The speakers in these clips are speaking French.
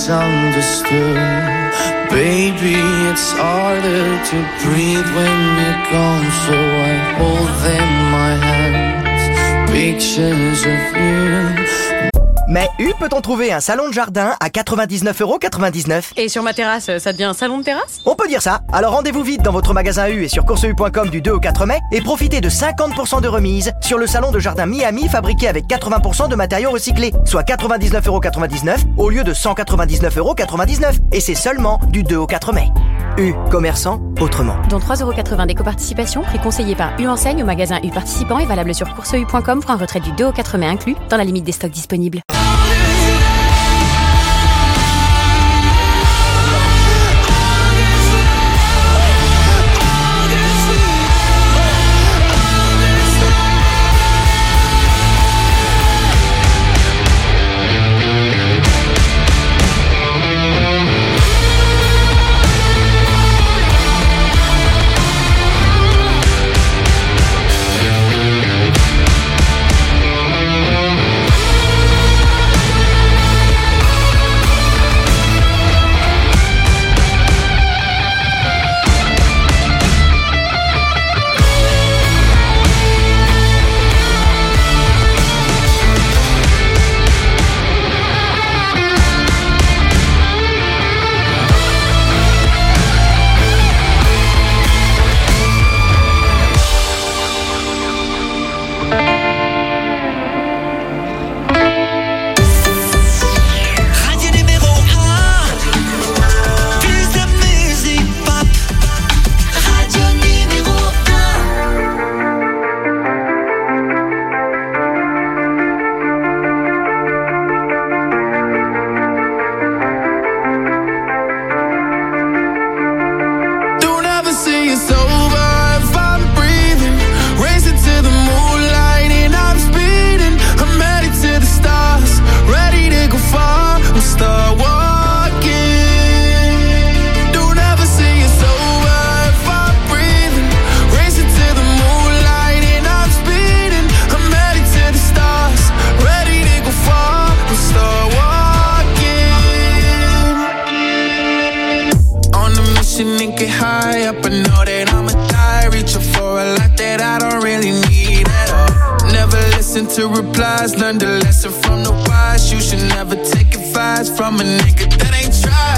misunderstood. Baby, it's harder to breathe when you're gone, so I hold in my hands pictures of you. Mais U peut-on trouver un salon de jardin à 99,99 €? Et sur ma terrasse, ça devient un salon de terrasse? On peut dire ça. Alors rendez-vous vite dans votre magasin U et sur courseu.com du 2 au 4 mai et profitez de 50% de remise sur le salon de jardin Miami fabriqué avec 80% de matériaux recyclés, soit 99,99 € au lieu de 199,99 €. Et c'est seulement du 2 au 4 mai. U, commerçant autrement. Dont 3,80 € d'éco-participation, prix conseillé par U Enseigne au magasin U participant et valable sur courseu.com pour un retrait du 2 au 4 mai inclus, dans la limite des stocks disponibles. Learn the lesson from the wise. You should never take advice from a nigga that ain't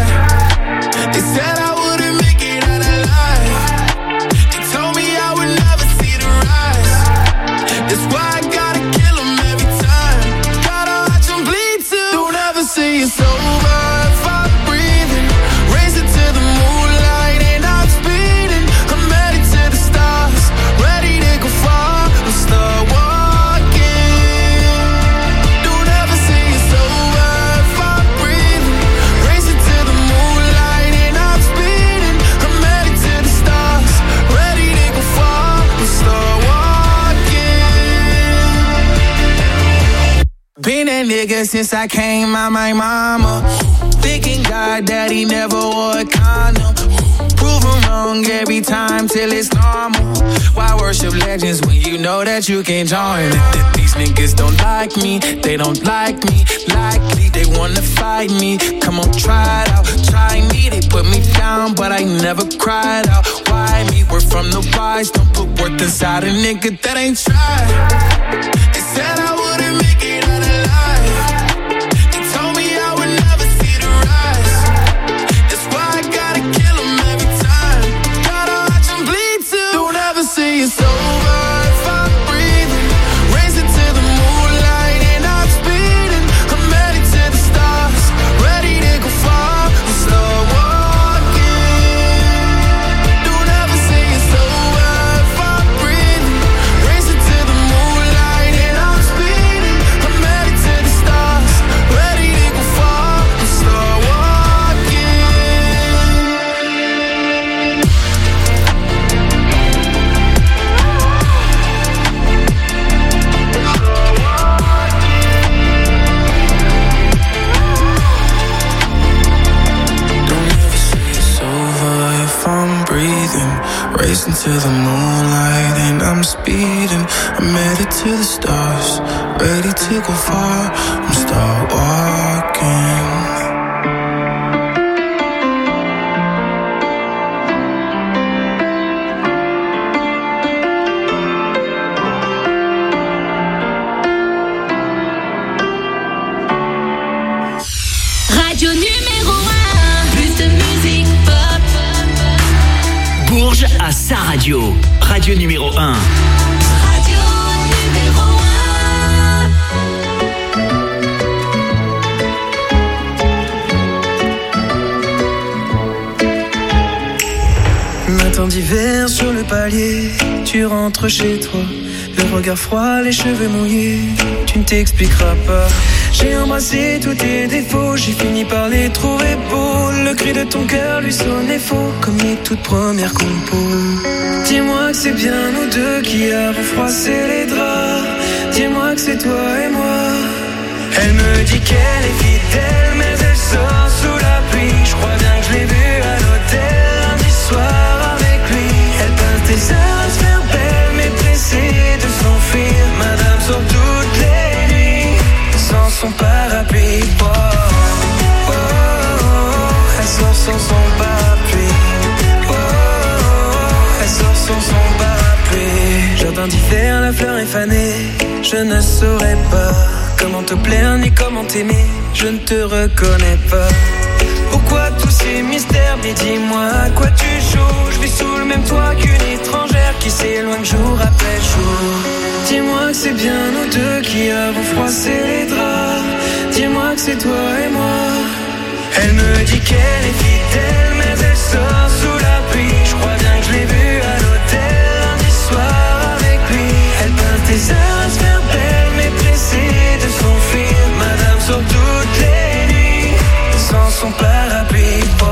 tried. They said I wouldn't make it out alive. They told me I would never see the rise. That's why I gotta kill them every time. Gotta watch them bleed too. Don't ever say it's over if I'm breathing. Race it to the moonlight and I'm speeding. I'm headed to the stars, ready to go far. I'm start walking. Been that nigga since I came out my mama. Thinking God that he never wore a condom. Prove him wrong every time till it's normal. Why worship legends when you know that you can join? These niggas don't like me, they don't like me. Likely they wanna fight me. Come on, try it out, try me. They put me down, but I never cried out. Why me? We're from the wise. Don't put worth inside a nigga that ain't tried. They said I wouldn't make it out alive. They told me I would never see the rise. That's why I gotta kill them every time. Gotta watch them bleed too. Don't ever say it's over if I'm breathing. Race it to the moonlight and I'm speeding. I'm headed to the stars, ready to go far. I'm start walking. Don't ever say it's over if I'm breathing. Race it to the moonlight and I'm speeding. I'm headed to the stars, ready to go far. I'm start walking. Don't ever say it's over if I'm breathing. Racing to the moonlight and I'm speeding. I'm headed to the stars, ready to go far. I'm start walking. a sa radio. Radio numéro 1. Radio numéro 1. Matin d'hiver sur le palier, tu rentres chez toi. Le regard froid, les cheveux mouillés, tu ne t'expliqueras pas. J'ai embrassé tous tes défauts, j'ai fini par les trouver beaux. Le cri de ton cœur lui sonnait faux, comme les toutes premières compos. Dis-moi que c'est bien nous deux qui avons froissé les draps. Dis-moi que c'est toi et moi. Elle me dit qu'elle est fidèle, mais elle sort sous la pluie. Je crois bien que je l'ai vue à l'hôtel lundi soir avec lui. Elle passe des heures à se faire belle, mais pressée de s'enfuir. Madame sort toutes les nuits sans son parapluie. Oh, oh, oh, elle sort sans son parapluie. Oh, oh, elle sort sans son parapluie. Jardin d'hiver, la fleur est fanée. Je ne saurais pas comment te plaire ni comment t'aimer. Je ne te reconnais pas. Pourquoi tous ces mystères? Mais dis-moi à quoi tu joues. Je vis sous le même toit qu'une étrangère qui s'éloigne jour après jour. Dis-moi que c'est bien nous deux qui avons froissé les draps. Dis-moi que c'est toi et moi. Elle me dit qu'elle est fidèle, mais elle sort sous la pluie. Je crois bien que je l'ai vue à l'hôtel lundi soir avec lui. Elle passe des heures à se faire belle, mais pressée de s'enfuir. Madame sort toutes les nuits sans son parapluie. Oh,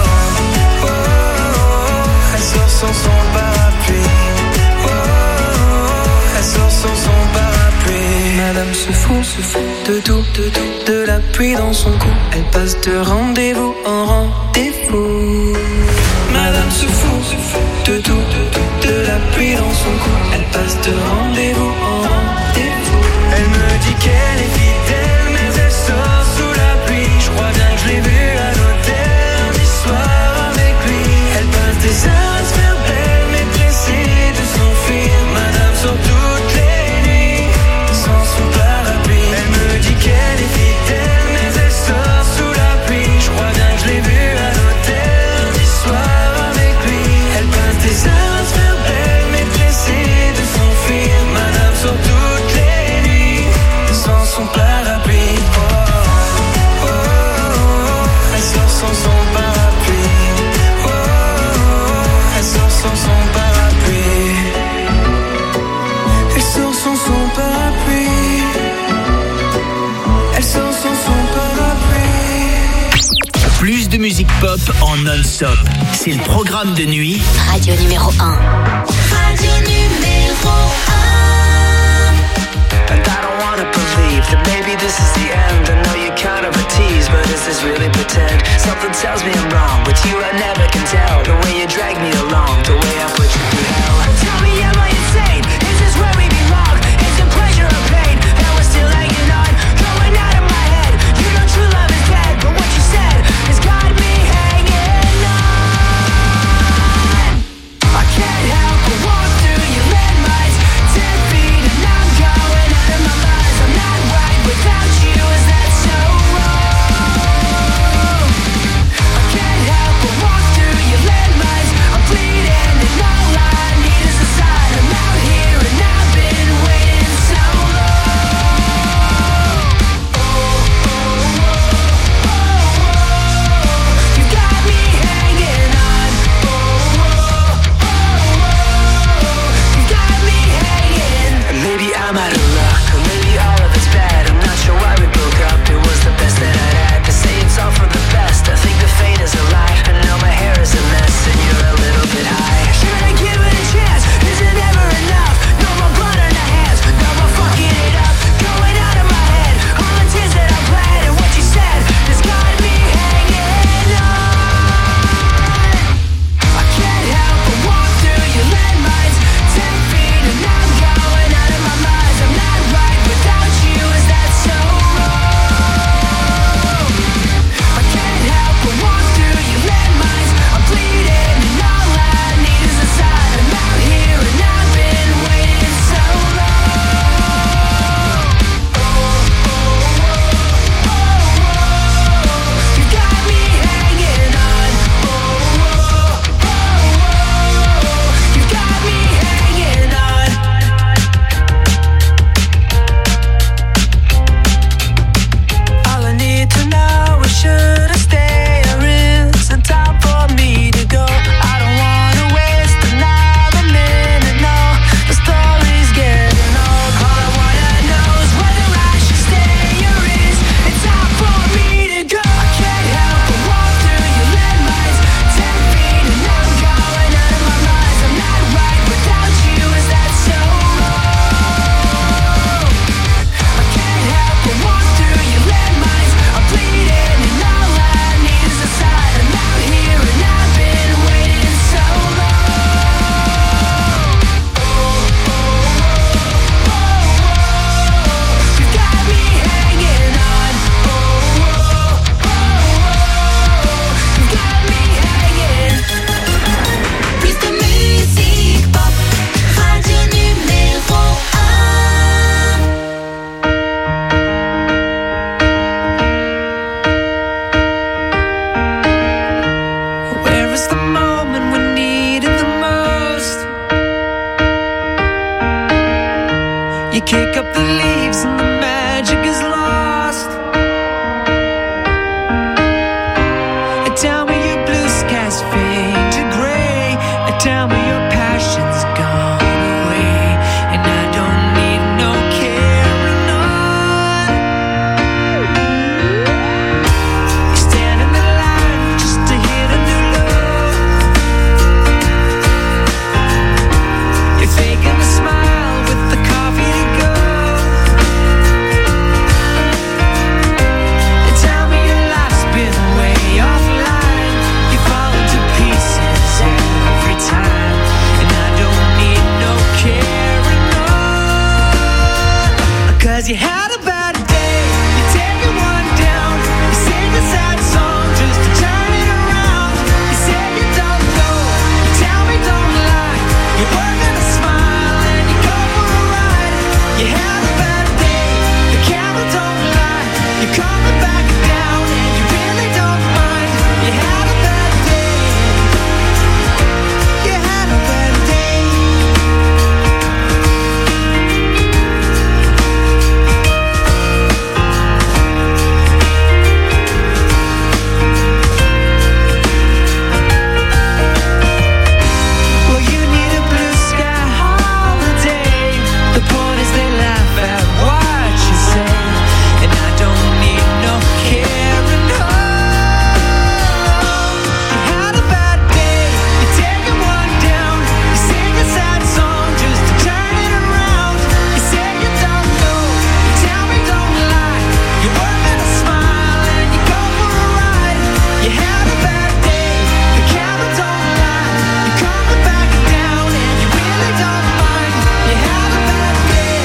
oh, oh, elle sort sans son parapluie. Oh, oh, elle sort sans son parapluie. Madame se fout de tout, de la pluie dans son cou. Elle passe de rendez-vous en rendez-vous. Madame se fout de tout, de la pluie dans son cou. Elle passe de rendez-vous en rendez-vous. Elle me dit qu'elle est fidèle, mais elle sort sous la pluie. Je crois bien que je l'ai vue à l'hôtel lundi soir avec lui. Elle passe des heures à se faire belle, mais pressée de s'enfuir. Madame sort toutes les nuits sans son parapluie. Elle me dit qu'elle est fidèle, mais elle sort sous la pluie. Je crois bien que je l'ai vue à l'hôtel lundi soir avec lui. Elle passe des heures à se faire belle, mais pressée de s'enfuir. Madame sort toutes les nuits sans son parapluie. Oh, oh, oh, elle sort sans son parapluie. Oh, oh, elle sort sans son parapluie. Elle sort sans son parapluie. Elle sort sans son parapluie. Plus de musique pop en non-stop. C'est le programme de nuit. Radio numéro 1. Radio numéro 1. And I don't wanna believe that maybe this is the end. I know you're kind of a tease, but is this really pretend? Something tells me I'm wrong. With you I never can tell. The way you drag me along, the way I put you through hell. Tell me, am I insane? Is this where we belong? Is it pleasure or pain? And we're still hanging on, going out of my head. You know true love is dead, but what you said has got me hanging on. I can't help but walk through your landmines. 10 feet and I'm going out of my mind. I'm not right without you, is that so wrong? I can't 'Cause you had a bad day, you take it one down, you sing a sad song just to turn it around. You say you don't know, you tell me don't lie, you work on a smile and you go for a ride. You had a bad day, the camera don't lie, you calm it back down and you really don't mind. You had a bad day, you had a bad day. Well, you need a blue sky holiday. The point is they laugh at what you say, and I don't need no caring home. You had a bad day, you take it one down, you sing a sad song just to turn it around. You say you don't know, you tell me don't lie, you work on a smile and you go for a ride. You had a bad day, the camera don't lie, you calm it back down and you really don't mind. You had a bad day.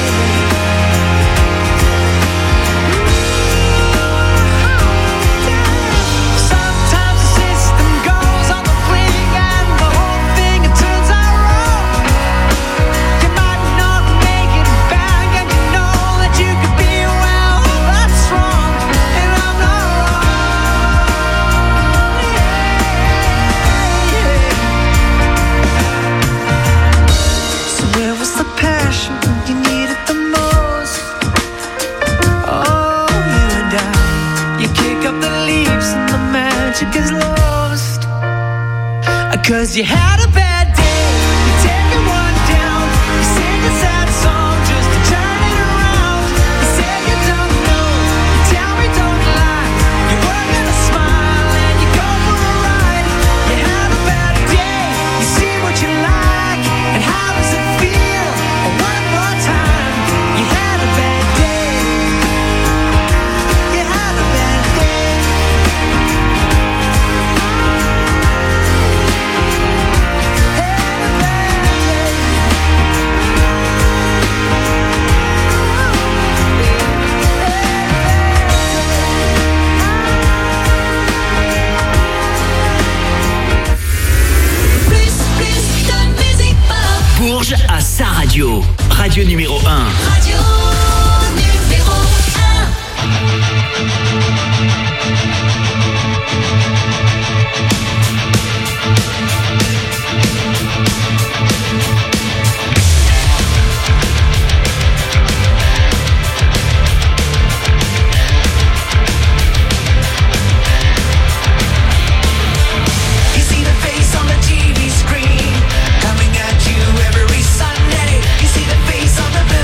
Sometimes the system goes on the blink and the whole thing it turns out wrong. You might not make it back and you know that you could be well, that's wrong, and I'm not wrong. So where was the passion when you needed the most? Oh, you and I, you kick up the leaves and the magic is lost. 'Cause you had a bad day, you take it one down, you sing a sad song just to turn it around. You say you don't know, you tell me don't lie, you work on a smile and you go for a ride. You had a bad day, you see what you like, and how does it feel? One more time, you had a bad day, you had a bad day. Plus de musique pop. Bourges à sa radio. Radio numéro 1. Radio numéro 1. You see the face on the TV screen, coming at you every Sunday. You see the face on the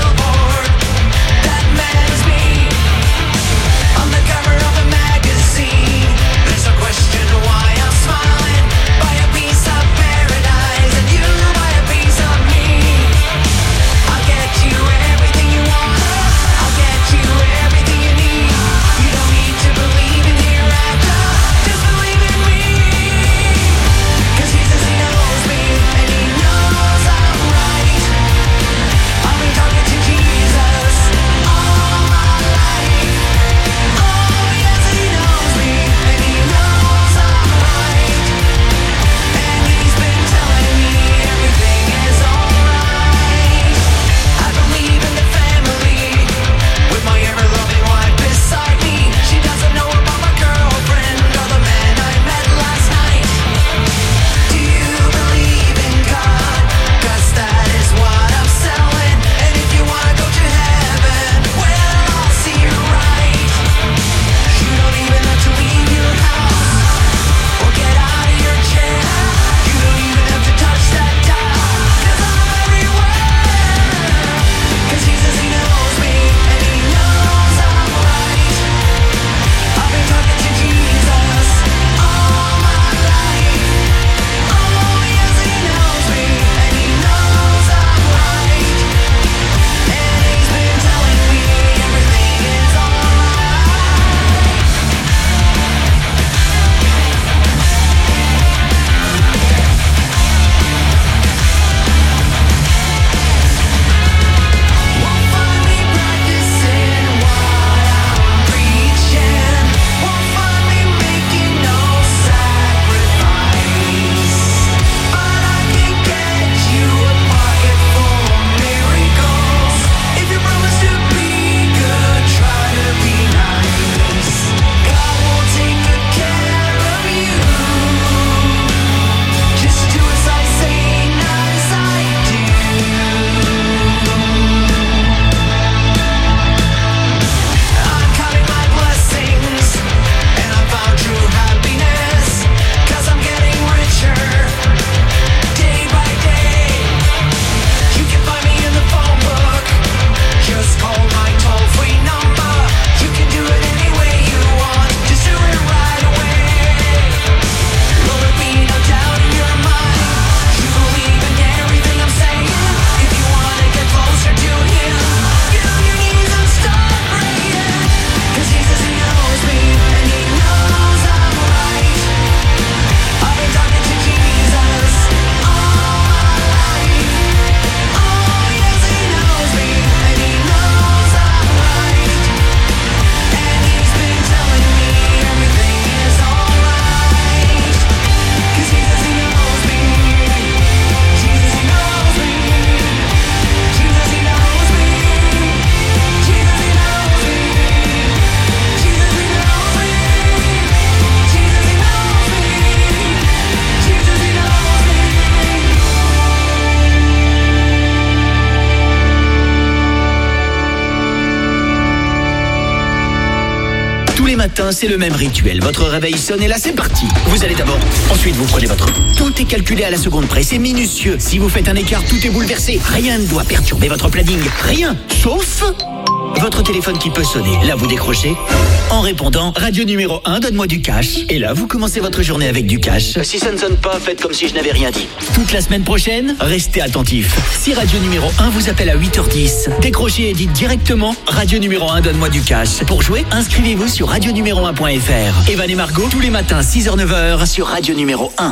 matin, c'est le même rituel. Votre réveil sonne et là, c'est parti. Vous allez d'abord, ensuite vous prenez votre... Tout est calculé à la seconde près, c'est minutieux. Si vous faites un écart, tout est bouleversé. Rien ne doit perturber votre planning. Rien, sauf... votre téléphone qui peut sonner. Là, vous décrochez. En répondant, radio numéro 1, donne-moi du cash. Et là, vous commencez votre journée avec du cash. Si ça ne sonne pas, faites comme si je n'avais rien dit. Toute la semaine prochaine, restez attentifs. Si radio numéro 1 vous appelle à 8h10, décrochez et dites directement radio numéro 1, donne-moi du cash. Pour jouer, inscrivez-vous sur radionuméro1.fr. Evan et Margot, tous les matins, 6h-9h, sur radio numéro 1.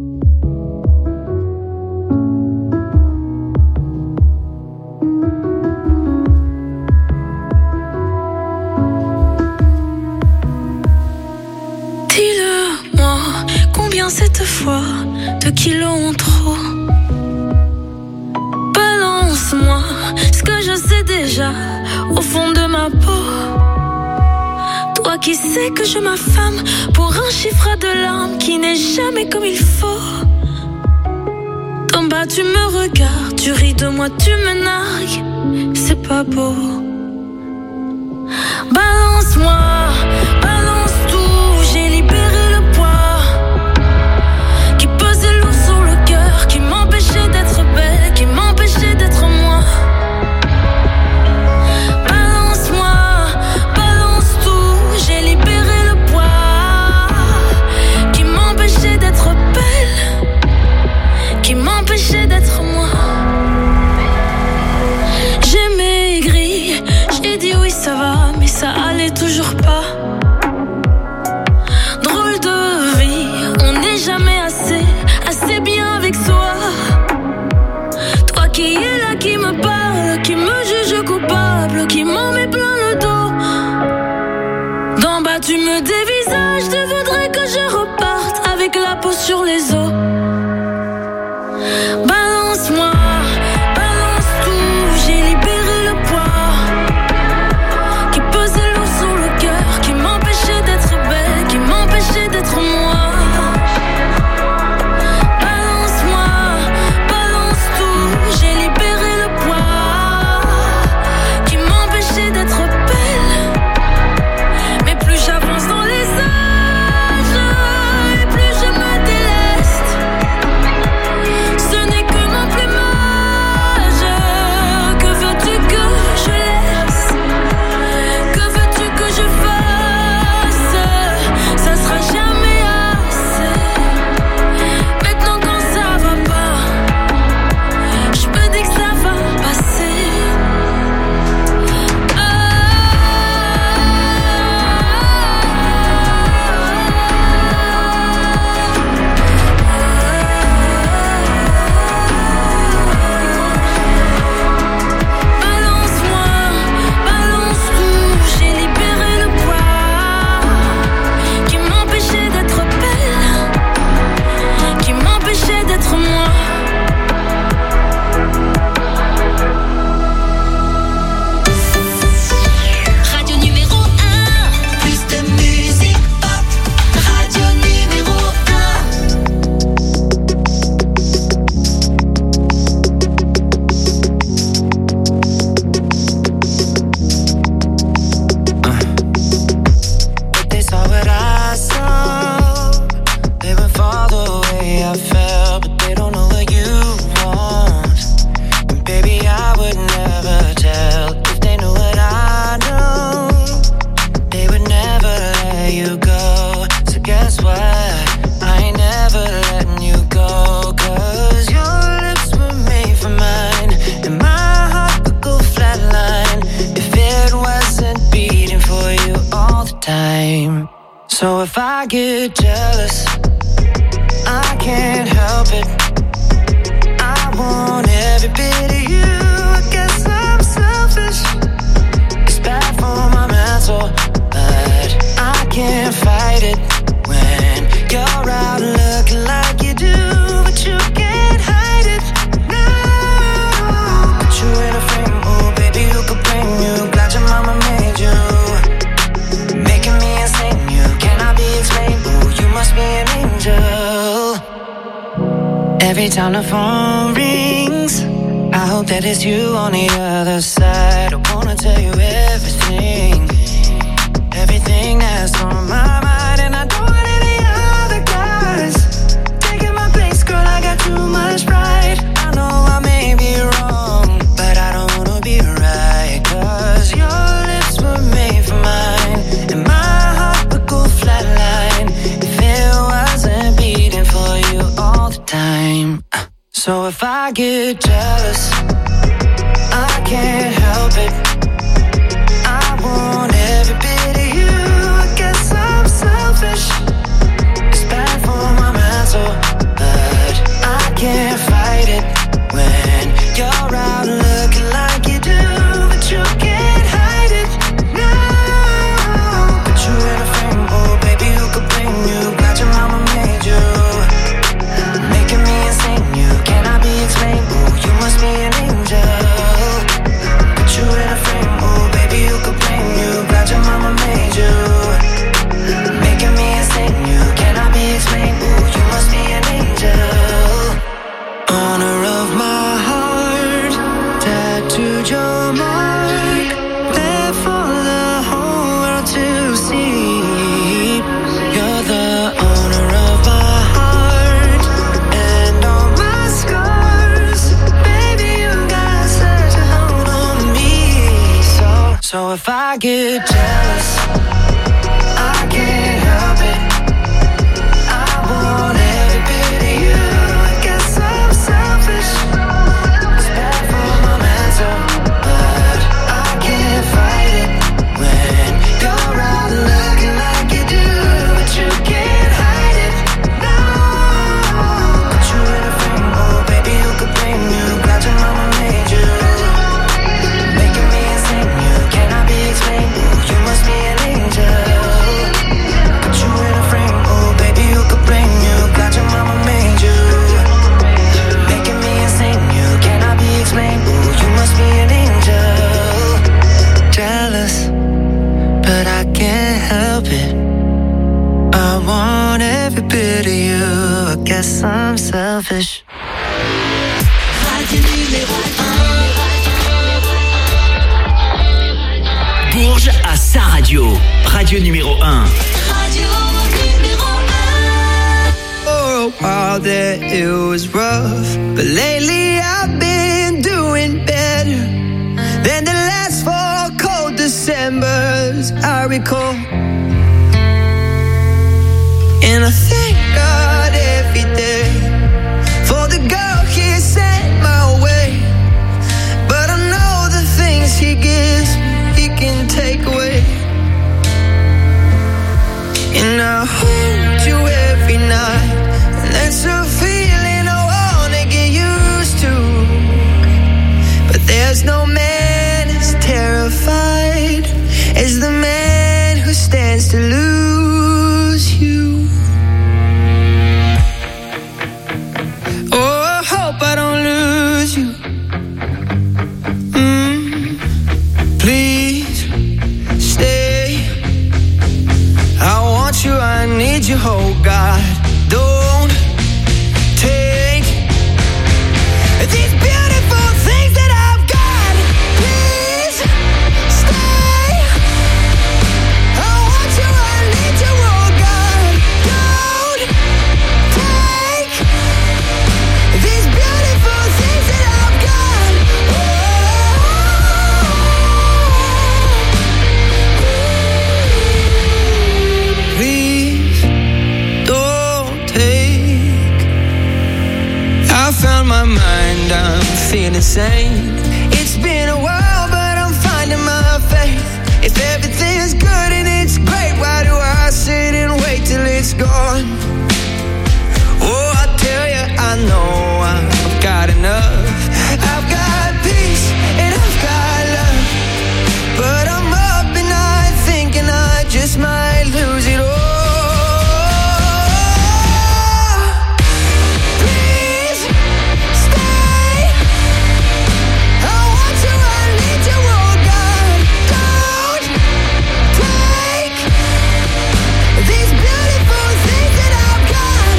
Cette fois, 2 kilos en trop. Balance-moi ce que je sais déjà au fond de ma peau. Toi qui sais que je m'affame pour un chiffre de larmes qui n'est jamais comme il faut. D'en bas tu me regardes, tu ris de moi, tu me nargues. C'est pas beau. Balance-moi, balance tout, j'ai libéré le poids qui m'empêchait d'être belle, qui m'empêchait d'être moi. Balance-moi, balance tout, j'ai libéré le poids qui m'empêchait d'être belle, qui m'empêchait d'être moi. J'ai maigri, j'ai dit oui ça va, mais ça allait toujours pas. Drôle de vie, on n'est jamais assez bien avec soi. Toi qui es là, qui me parle, qui me juge coupable, qui m'en met plein le dos. D'en bas tu me dévisages, tu voudrais que je reparte avec la peau sur les os. Balance-moi, balance tout, j'ai libéré le poids qui pesait lourd sur le cœur, qui m'empêchait d'être belle, qui m'empêchait d'être moi. So if I get jealous, I can't help it. I want every bit of you. I guess I'm selfish. It's bad for my mental, but I can't fight it when you're out looking like you do, but you can't hide it. No, put you in a frame, oh baby, who could blame you? Glad your mama made you, making me insane. You cannot be explained. Oh, you must be an angel. Every time the phone rings, I hope that it's you on the other side. I wanna tell you everything, everything that's on So if I get jealous, I can't help it. I want every bit of you. I guess I'm selfish. It's bad for my mental, but I can't fight it when you're out looking like you do, but you can't hide it. No, put you in a frame, oh baby, who could blame you? Glad your mama made you, making me insane. You cannot be explained. Oh, you must be an angel. Put you in a frame, oh baby, who could blame you? Glad your mama made you, making me insane. You cannot be explained. Oh, you must be an angel. Honor of my heart, tattooed your mark, there for the whole world to see. You're the owner of my heart and all my scars. Baby, you got such a hold on me. So if I get jealous, I can't help it. I want every bit of you. I guess I'm selfish. It's bad for my mental, but I can't fight it when you're out looking like you do, but you can't hide it. No, put you in a frame, oh baby, who could blame you? Glad your mama made you, making me insane. You cannot be explained. Oh, you must be an angel. Put you in a frame, oh baby, who could blame you? Glad your mama made you, making me insane. You cannot be explained. Oh, you must be an angel. Jealous, but I can't help it. I want every bit of you. I guess I'm selfish. Radio numéro 1. Bourges à sa radio. Radio numéro 1. Radio numéro 1. For a while there it was rough, but lately I've been doing better than the last 4 cold Decembers I recall. And I thank God every day for the girl He sent my way. But I know the things He gives me, He can take away. And I hold you every night, and that's a feeling I wanna get used to. But there's no man as terrified as the man who stands to lose you. Oh, I hope I don't lose you. Please stay. I want you, I need you, oh God. Don't take these beautiful things that I've got. Please stay. I want you, I need you, oh God. Don't take these beautiful things that I've got. Please don't take. I found my mind, I'm feeling sane. It's been a while, but I'm finding my faith. If everything's good and it's great, why do I sit and wait till it's gone? Oh, I tell you, I know I've got enough. I've got peace and I've got love, but I'm up at night thinking I just might lose it all. Please stay. I want you, I need you, oh God. Don't take these beautiful things that I've got.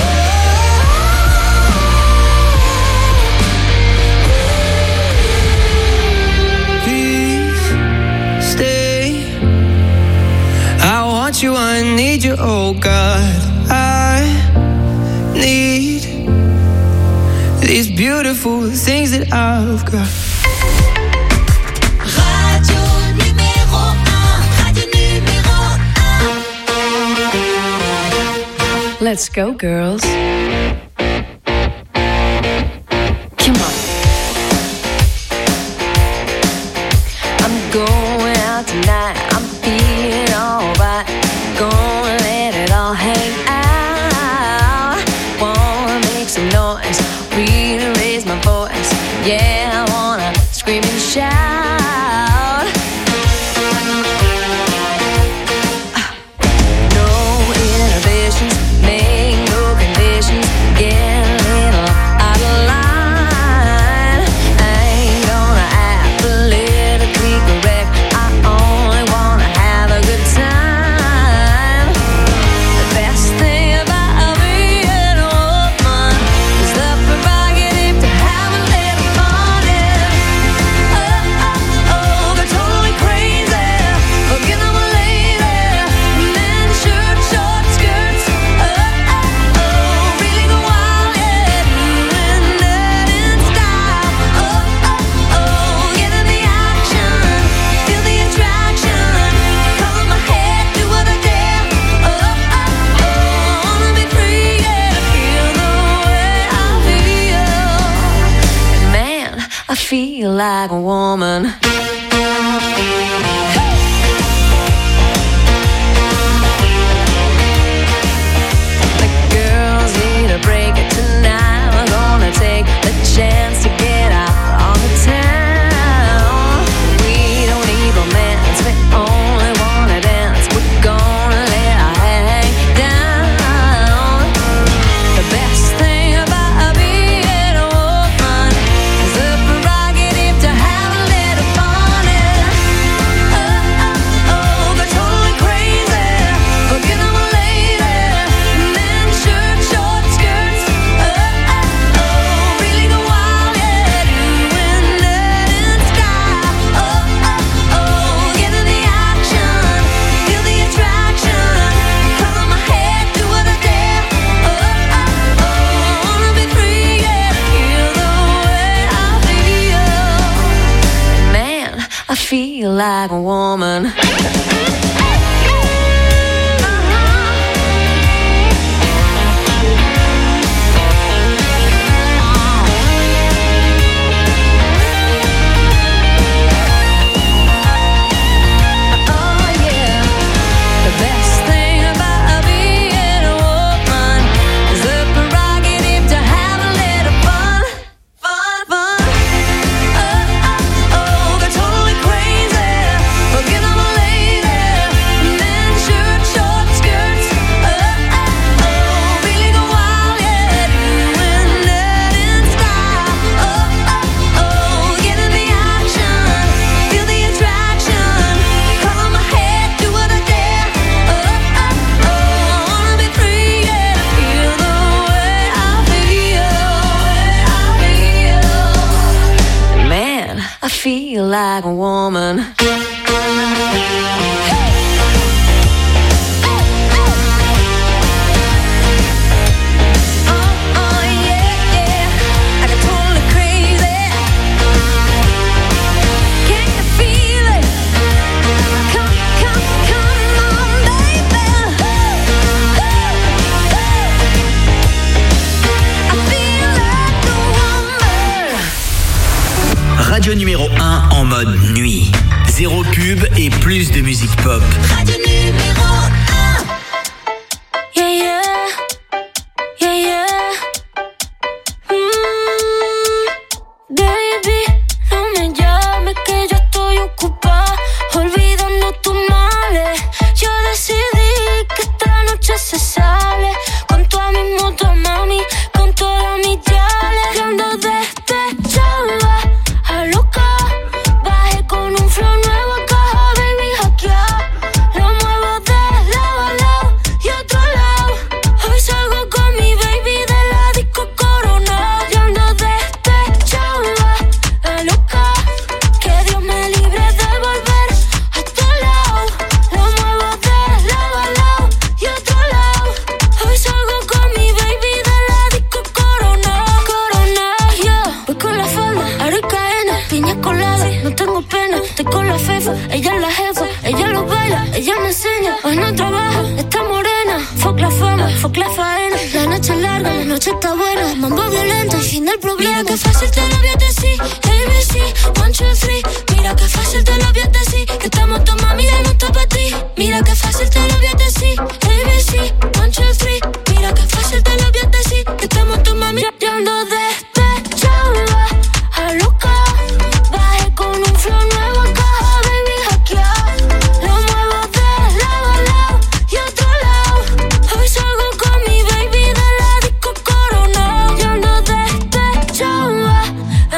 Please stay. I want you, I need you, oh God. I need these beautiful things that I've got. Radio numéro 1. Radio numéro 1. Let's go, girls. feel like a woman. The girls need a break tonight. We're gonna take the chance to get out on the town. We don't need romance, we only wanna dance. We're gonna let our hang down. The best thing about being a woman is the prerogative to have a little fun. And they're totally crazy, forget I'm a lady. Men shirt, short skirts, really go wild, yeah, doing that in style. Get in the action, feel the attraction, color my head, do what I dare. Wanna be free, yeah, feel the way I feel. Man, I feel like a woman. Oh yeah, the best thing about being a woman is the prerogative to have a little fun. They're totally crazy, forget I'm a lady. Men shirt, short skirts, really go wild, yeah, doing that in style. Get in the action, feel the attraction, color my head, do what I dare. Wanna be free, yeah, feel the way I feel. Man, I feel like a woman. Oh yeah, yeah, I get totally crazy. Can you feel it? Come on, baby. I feel like a woman. Radio numéro 1 en mode nuit. Zéro pub et plus de musique pop. Radio numéro 1. Yeah, yeah. Yeah, yeah. Baby, no me llames que yo estoy ocupada, olvidando tus males. Yo decidí que esta noche se sale con toda mi moto, mami, con todas mis yales. Yo ando despechada, a loca. Bajé con un flow nuevo a caja, baby, hackeado. Lo muevo de lado a lado y otro lado. Hoy salgo con mi baby de la disco Corona. Yo ando despechada, a loca. Que Dios me libre de volver a tu lado. Lo muevo de lado a lado y otro lado. Hoy salgo con mi baby de la disco Corona. Corona, yeah. Voy con la falda, aro y cadena, piña colada, no tengo pena. Estoy con la fefa, ella es la jefa, ella lo baila, ella me enseña. Hoy no trabaja, está morena. Fuck la fama, fuck la faena. La noche es larga, la noche está buena. Mambo violento, el fin del problema. Mira que fácil te lo voy a decir, ABC, 1, 2, 3. Mira que fácil te lo voy a decir, que estamos tu mami y no está pa' ti. Mira que fácil te lo voy a decir, ABC, 1, 2, 3. Mira que fácil te lo voy a decir, que estamos tu mami. Yo ando despechada, a loca. Bajé con un flow nuevo a caja, baby, hackeado. Lo muevo de lado a lado y otro lado. Hoy salgo con mi baby de la disco Corona. Yo ando despechada,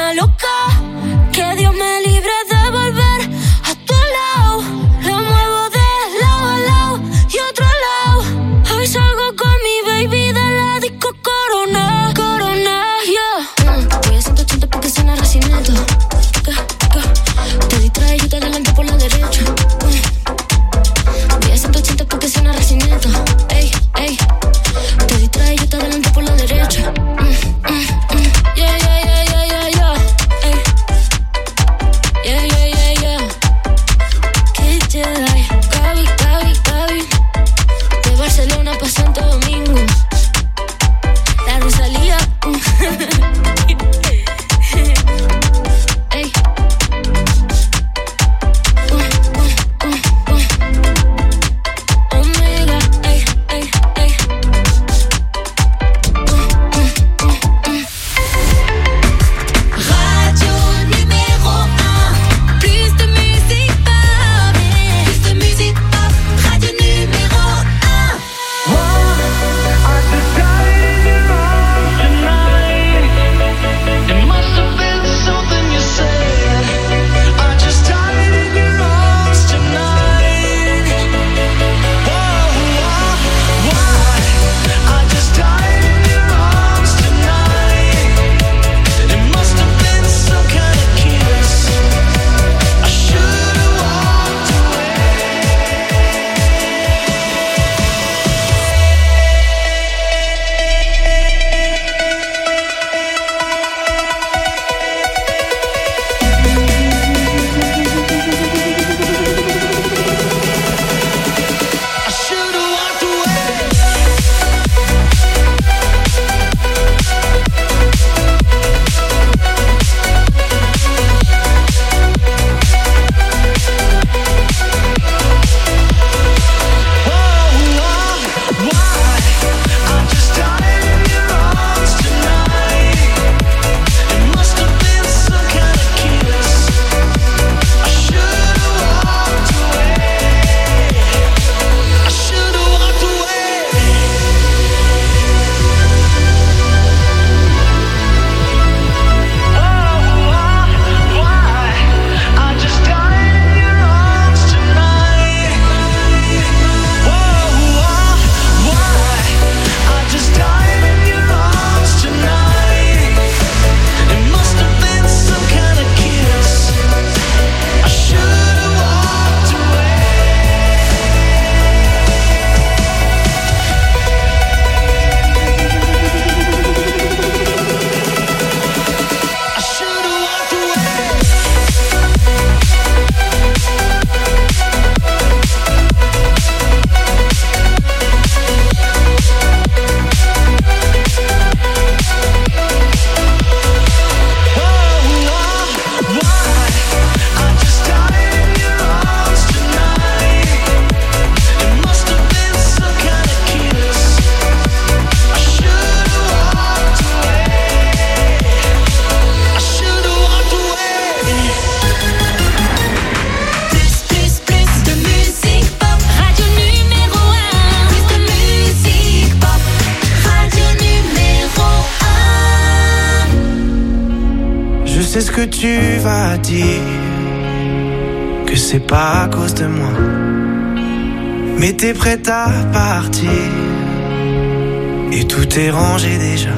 sais ce que tu vas dire, que c'est pas à cause de moi. Mais t'es prête à partir, et tout est rangé déjà.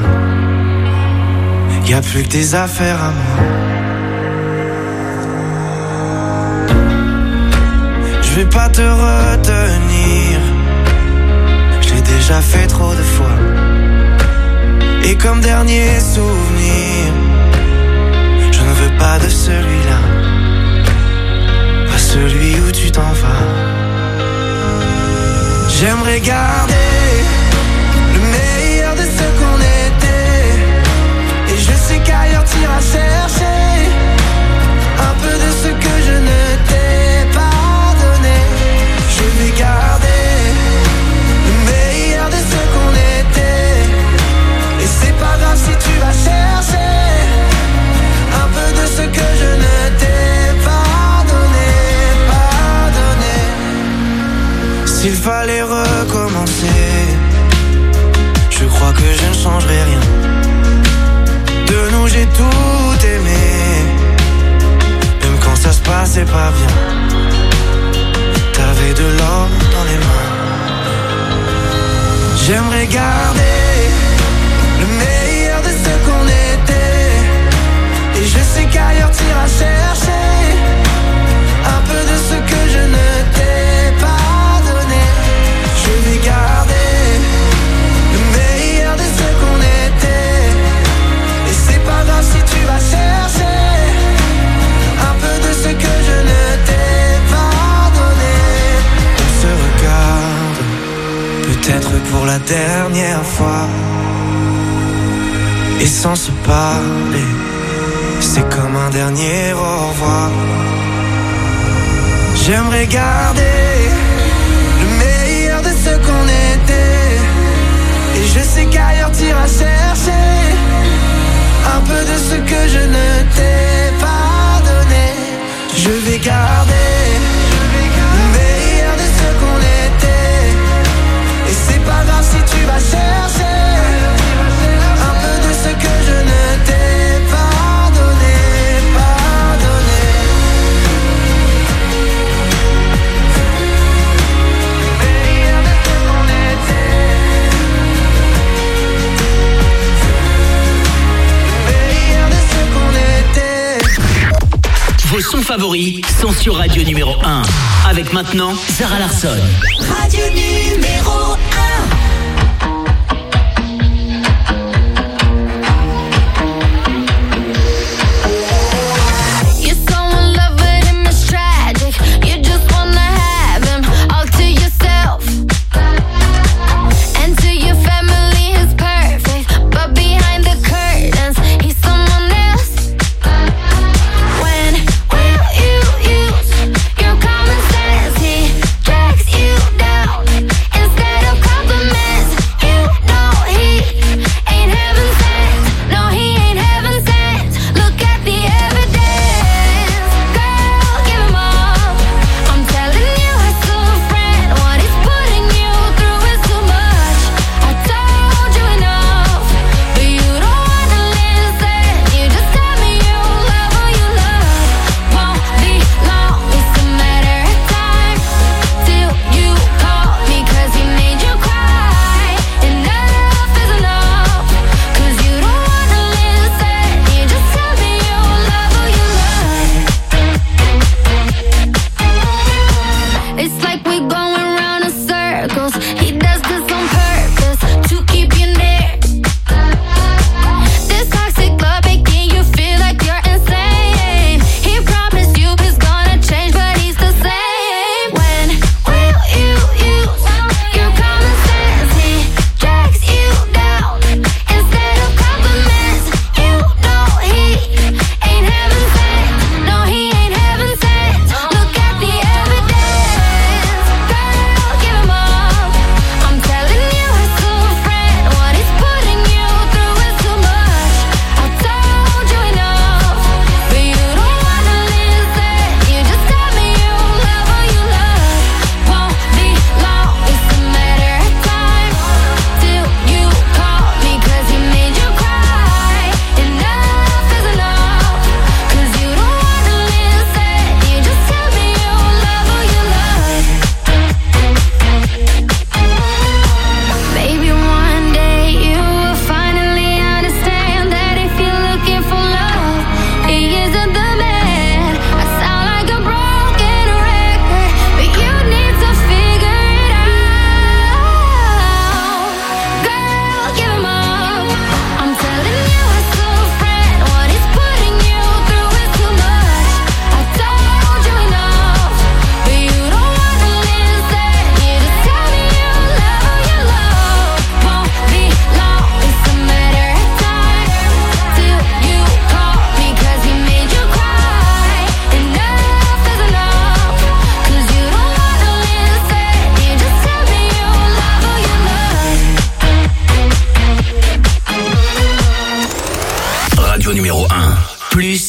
Y'a plus que des affaires à moi. Je vais pas te retenir, je l'ai déjà fait trop de fois. Et comme dernier souvenir, je ne veux pas de celui-là, pas celui où tu t'en vas. J'aimerais garder le meilleur de ce qu'on était, et je sais qu'ailleurs t'iras chercher un peu de ce que je ne t'ai pas donné. Je vais garder le meilleur de ce qu'on était, et c'est pas grave si tu vas chercher un peu de ce que je ne t'ai pas donné, pas donné. S'il fallait recommencer, je crois que je ne changerai rien. De nous j'ai tout aimé, même quand ça se passait pas bien. T'avais de l'or dans les mains. J'aimerais garder le meilleur de ce qu'on était, et je sais qu'ailleurs t'iras chercher un peu de ce que je ne t'ai pas donné. Je vais garder le meilleur de ce qu'on était, et c'est pas grave si tu vas chercher un peu de ce que je ne t'ai pas donné. On se regarde, peut-être pour la dernière fois, et sans se parler, c'est comme un dernier au revoir. J'aimerais garder le meilleur de ce qu'on était, et je sais qu'ailleurs t'iras chercher un peu de ce que je ne t'ai pas donné. Je vais garder le meilleur de ce qu'on était, et c'est pas grave si tu vas chercher un peu de ce que je ne t'ai pas donné, pas donné. Le meilleur de ce qu'on était, le meilleur de ce qu'on était. Vos sons favoris sont sur Radio numéro 1. Avec maintenant Zara Larsson. Radio numéro 1. Instead of compliments,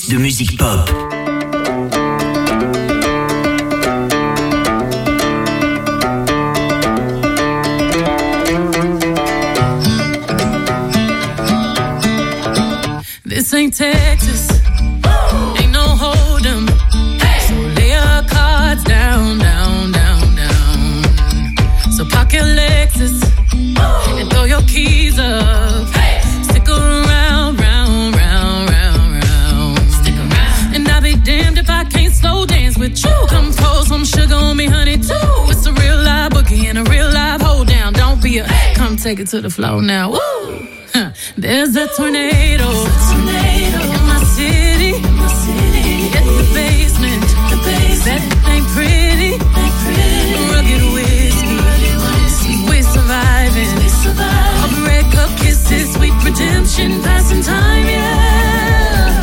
de musique pop. This ain't Texas, ain't no hold'em. So lay your cards down, down, down, down. So park your Lexus and throw your keys up. Stick around, round, round, round, round. Stick around. And I'll be damned if I can't slow dance with you. Come pour some sugar on me, honey, too. It's a real live boogie and a real live hold down. Don't be a, come take it to the floor now. Woo! There's a tornado in my city. Get the basement. That ain't pretty. Rugged whiskey. We're surviving. All breakup kisses, sweet redemption, passing time, yeah.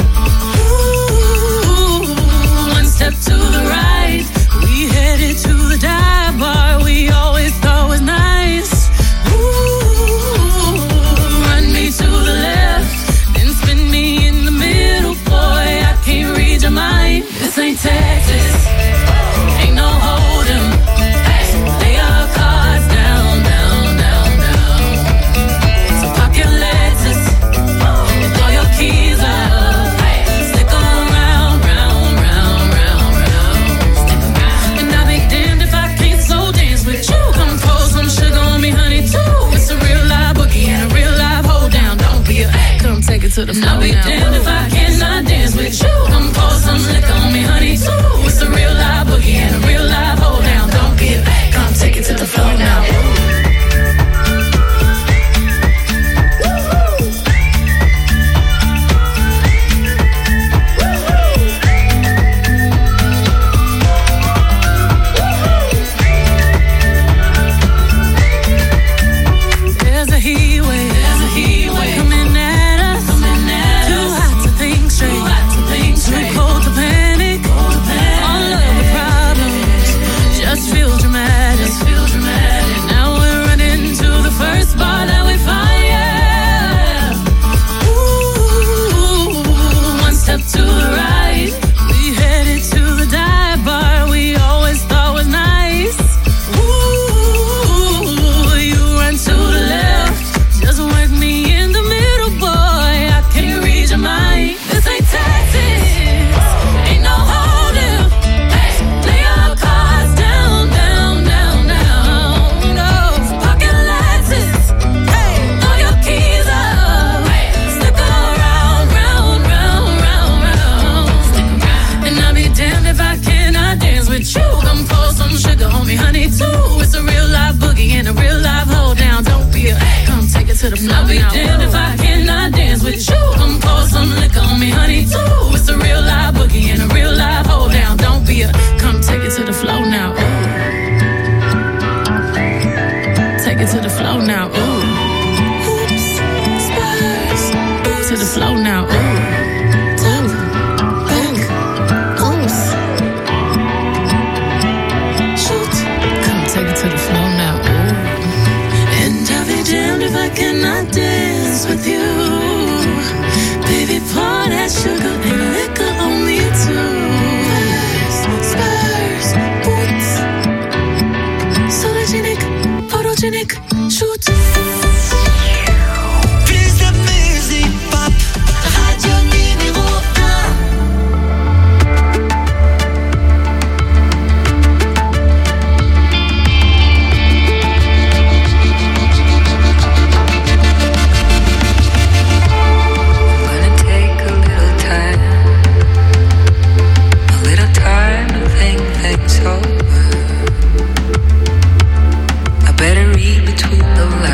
Ooh, one step to the right, we headed to the dive bar we always thought was nice. To the left, then spin me in the middle, boy, I can't read your mind. This ain't Texas, ain't no hold'em. So lay your cards down, down, down, down. So park your Lexus and throw your keys up. Stick around, round, round, round, round. And I'll be damned if I can't slow dance with you. Come pour some sugar on me, honey, too. It's a real live boogie and a real live hold down. Don't be a, come take it to the floor. I'll be damned if I cannot dance with you. Come pour some liquor on me, honey, too. It's a real live boogie and a real live hold down. Don't be a, come take it to the floor now. There's a heat wave coming at us. Too hot to think straight. Too cold to panic. All of the problems just feel dramatic. Now we're running to the first bar that we find, yeah. Ooh, one step to the right, we headed to the dive bar we always thought was nice. Ooh, you run to the left, just work me in the middle, boy, I can't read your mind. This ain't Texas, ain't no hold'em. Lay your cards down, down, down, down. No, pocket Lexus, throw your keys up. Stick around, round, round, round, round. And I'll be damned if I cannot dance with you. Come pour some sugar on me, honey, too. It's a real live boogie and a real live hold down. Don't be a, come take it to the floor. I'll be damned if I cannot dance with you. Come pour some liquor on me, honey, too. It's a real live boogie and a real live hold down. Don't be a, come take it to the floor now. Ooh. Take it to the floor now. Ooh. Oops, Spurs. To the floor now. Ooh. To the floor now, ooh. And I'll be damned if I cannot dance with you. Baby, pour that sugar and liquor on me too. Spurs, boots, sologenic, photogenic, shoot. Plus de musique pop, radio numéro 1. I better read between the lines.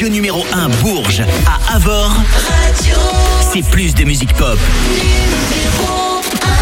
Radio numéro 1 Bourges, à Avord, Radio. C'est plus de musique pop. Numéro 1.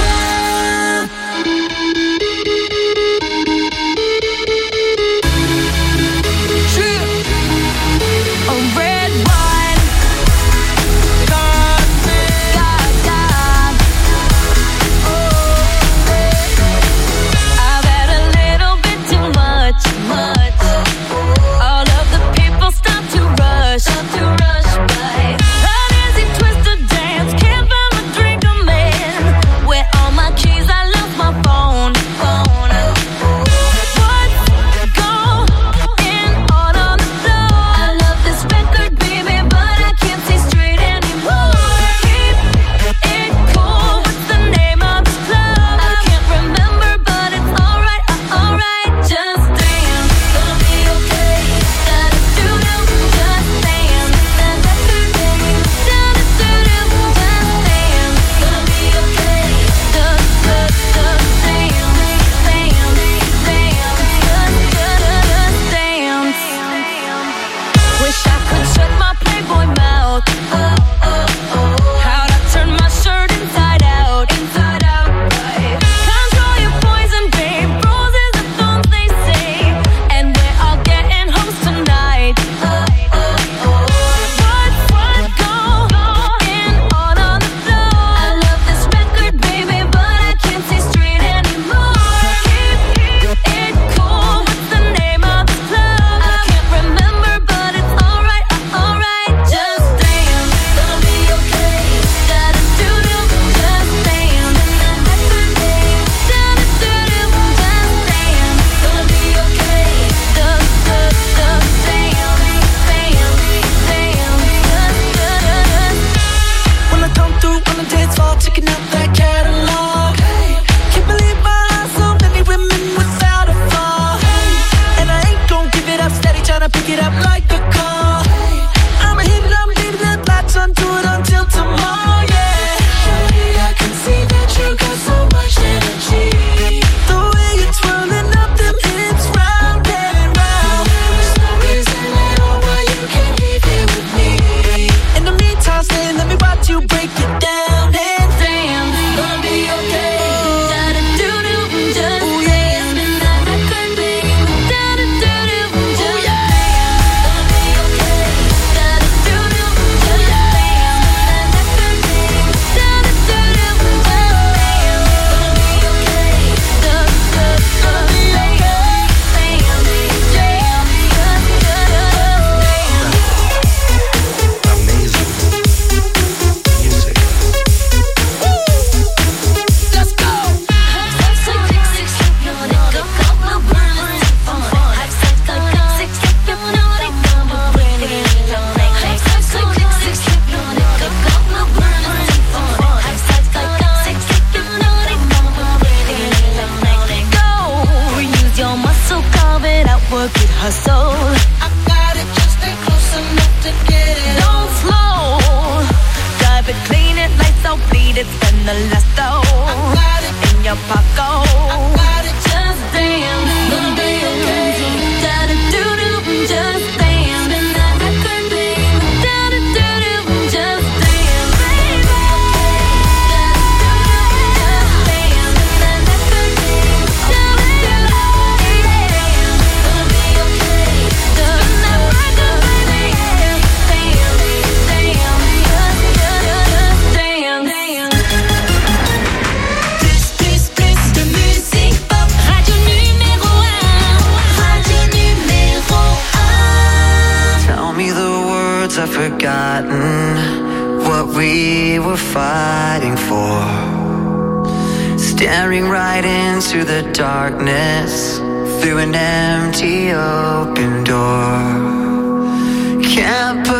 Staring right into the darkness through an empty open door. Can't put